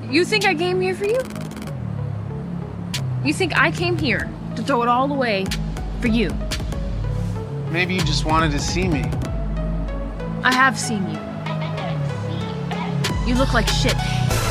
You think I came here for you? You think I came here to throw it all away for you? Maybe you just wanted to see me. I have seen you. You look like shit.